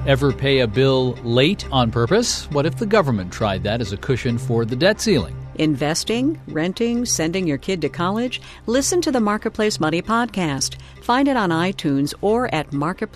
Ever pay a bill late on purpose? What if the government tried that as a cushion for the debt ceiling? Investing, renting, sending your kid to college? Listen to the Marketplace Money Podcast. Find it on iTunes or at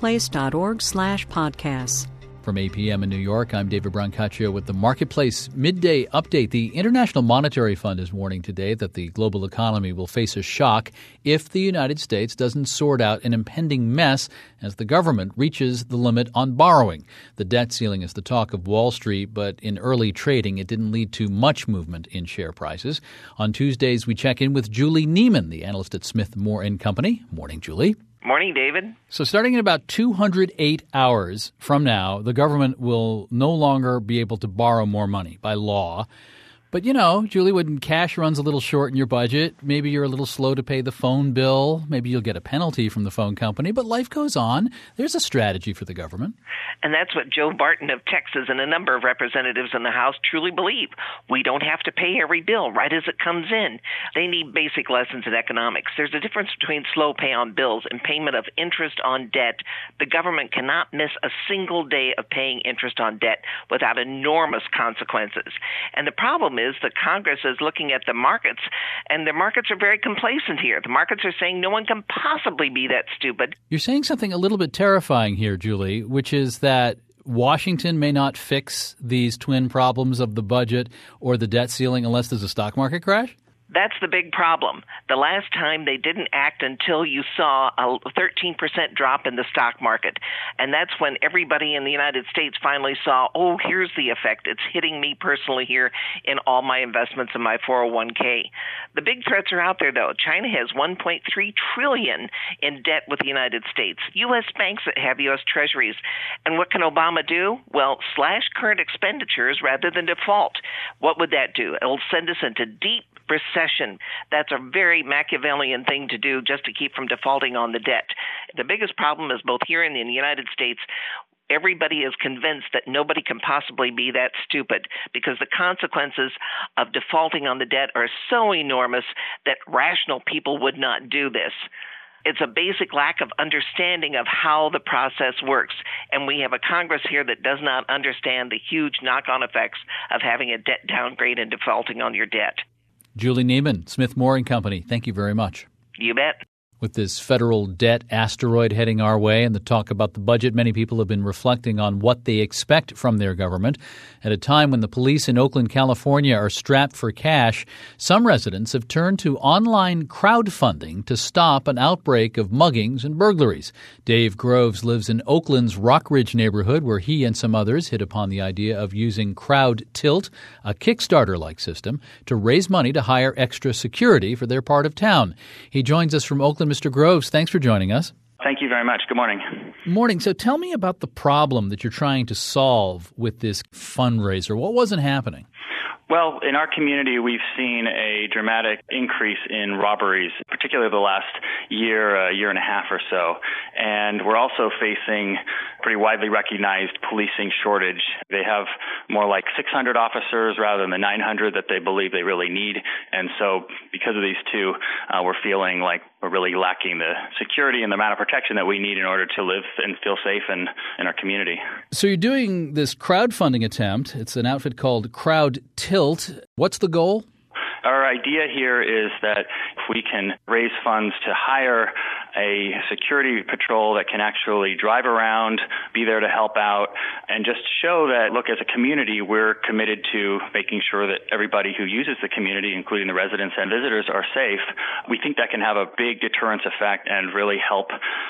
marketplace.org/podcasts. From 8 p.m. in New York, I'm David Brancaccio with the Marketplace Midday Update. The International Monetary Fund is warning today that the global economy will face a shock if the United States doesn't sort out an impending mess as the government reaches the limit on borrowing. The debt ceiling is the talk of Wall Street, but in early trading, it didn't lead to much movement in share prices. On Tuesdays, we check in with Julie Neiman, the analyst at Smith Moore & Company. Morning, Julie. Morning, David. So starting in about 208 hours from now, the government will no longer be able to borrow more money by law. But, you know, Julie, when cash runs a little short in your budget, maybe you're a little slow to pay the phone bill, maybe you'll get a penalty from the phone company, but life goes on. There's a strategy for the government. And that's what Joe Barton of Texas and a number of representatives in the House truly believe. We don't have to pay every bill right as it comes in. They need basic lessons in economics. There's a difference between slow pay on bills and payment of interest on debt. The government cannot miss a single day of paying interest on debt without enormous consequences. And the problem is the Congress is looking at the markets, and the markets are very complacent here. The markets are saying no one can possibly be that stupid. You're saying something a little bit terrifying here, Julie, which is that Washington may not fix these twin problems of the budget or the debt ceiling unless there's a stock market crash? That's the big problem. The last time they didn't act until you saw a 13% drop in the stock market. And that's when everybody in the United States finally saw, oh, here's the effect. It's hitting me personally here in all my investments in my 401k. The big threats are out there, though. China has $1.3 trillion in debt with the United States. U.S. banks that have U.S. treasuries. And what can Obama do? Well, slash current expenditures rather than default. What would that do? It'll send us into deep recession. That's a very Machiavellian thing to do just to keep from defaulting on the debt. The biggest problem is both here and in the United States, everybody is convinced that nobody can possibly be that stupid because the consequences of defaulting on the debt are so enormous that rational people would not do this. It's a basic lack of understanding of how the process works. And we have a Congress here that does not understand the huge knock-on effects of having a debt downgrade and defaulting on your debt. Julie Neiman, Smith Moore & Company, thank you very much. You bet. With this federal debt asteroid heading our way and the talk about the budget, many people have been reflecting on what they expect from their government. At a time when the police in Oakland, California are strapped for cash, some residents have turned to online crowdfunding to stop an outbreak of muggings and burglaries. Dave Groves lives in Oakland's Rockridge neighborhood, where he and some others hit upon the idea of using Crowd Tilt, a Kickstarter-like system, to raise money to hire extra security for their part of town. He joins us from Oakland. Mr. Groves, thanks for joining us. Thank you very much. Good morning. Morning. So tell me about the problem that you're trying to solve with this fundraiser. What wasn't happening? Well, in our community, we've seen a dramatic increase in robberies, particularly the last year and a half or so. And we're also facing pretty widely recognized policing shortage. They have more like 600 officers rather than the 900 that they believe they really need. And so because of these two, we're feeling like we're really lacking the security and the amount of protection that we need in order to live and feel safe in our community. So you're doing this crowdfunding attempt. It's an outfit called Crowd Tilt. What's the goal? Our idea here is that if we can raise funds to hire a security patrol that can actually drive around, be there to help out, and just show that, look, as a community, we're committed to making sure that everybody who uses the community, including the residents and visitors, are safe. We think that can have a big deterrence effect and really help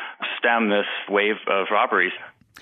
stem this wave of robberies.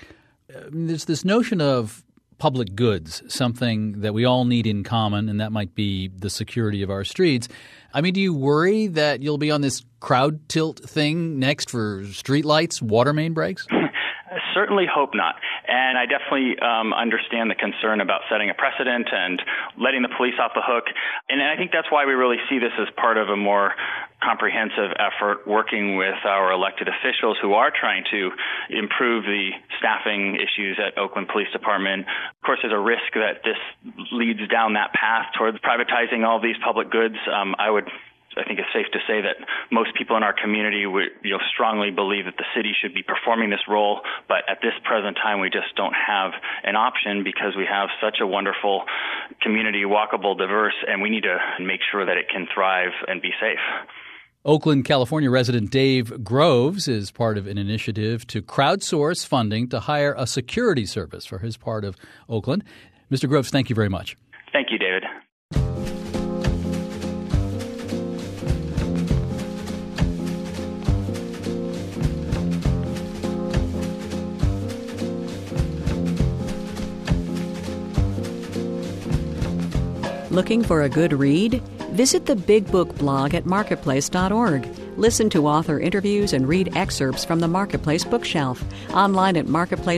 There's this notion of public goods, something that we all need in common, and that might be the security of our streets. I mean, do you worry that you'll be on this Crowd Tilt thing next for streetlights, water main breaks? I certainly hope not. And I definitely understand the concern about setting a precedent and letting the police off the hook. And I think that's why we really see this as part of a more comprehensive effort working with our elected officials who are trying to improve the staffing issues at Oakland Police Department. Of course, there's a risk that this leads down that path towards privatizing all these public goods. I would I think it's safe to say that most people in our community would, strongly believe that the city should be performing this role, but at this present time, we just don't have an option because we have such a wonderful community, walkable, diverse, and we need to make sure that it can thrive and be safe. Oakland, California resident Dave Groves is part of an initiative to crowdsource funding to hire a security service for his part of Oakland. Mr. Groves, thank you very much. Thank you, David. Looking for a good read? Visit the Big Book blog at marketplace.org. Listen to author interviews and read excerpts from the Marketplace bookshelf. Online at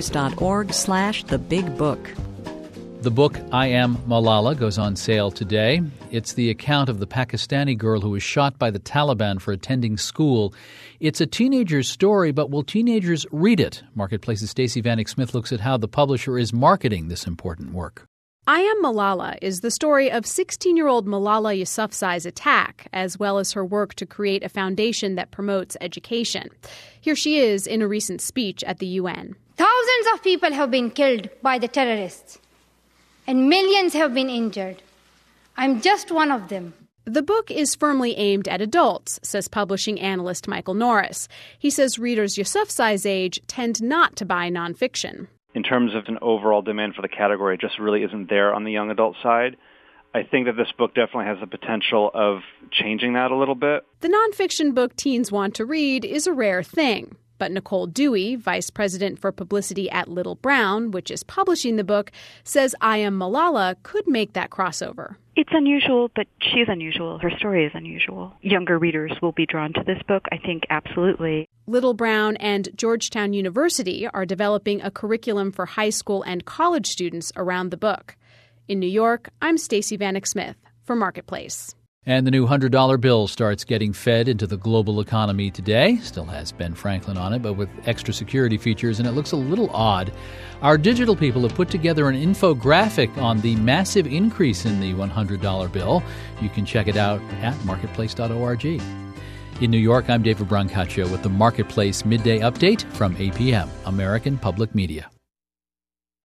marketplace.org/thebigbook. The book, I Am Malala, goes on sale today. It's the account of the Pakistani girl who was shot by the Taliban for attending school. It's a teenager's story, but will teenagers read it? Marketplace's Stacey Vanek Smith looks at how the publisher is marketing this important work. I Am Malala is the story of 16-year-old Malala Yousafzai's attack, as well as her work to create a foundation that promotes education. Here she is in a recent speech at the UN. Thousands of people have been killed by the terrorists, and millions have been injured. I'm just one of them. The book is firmly aimed at adults, says publishing analyst Michael Norris. He says readers Yousafzai's age tend not to buy nonfiction. In terms of an overall demand for the category, it just really isn't there on the young adult side. I think that this book definitely has the potential of changing that a little bit. The nonfiction book teens want to read is a rare thing. But Nicole Dewey, vice president for publicity at Little Brown, which is publishing the book, says I Am Malala could make that crossover. It's unusual, but she's unusual. Her story is unusual. Younger readers will be drawn to this book, I think, absolutely. Little Brown and Georgetown University are developing a curriculum for high school and college students around the book. In New York, I'm Stacey Vanek Smith for Marketplace. And the new $100 bill starts getting fed into the global economy today. Still has Ben Franklin on it, but with extra security features, and it looks a little odd. Our digital people have put together an infographic on the massive increase in the $100 bill. You can check it out at marketplace.org. In New York, I'm David Brancaccio with the Marketplace Midday Update from APM, American Public Media.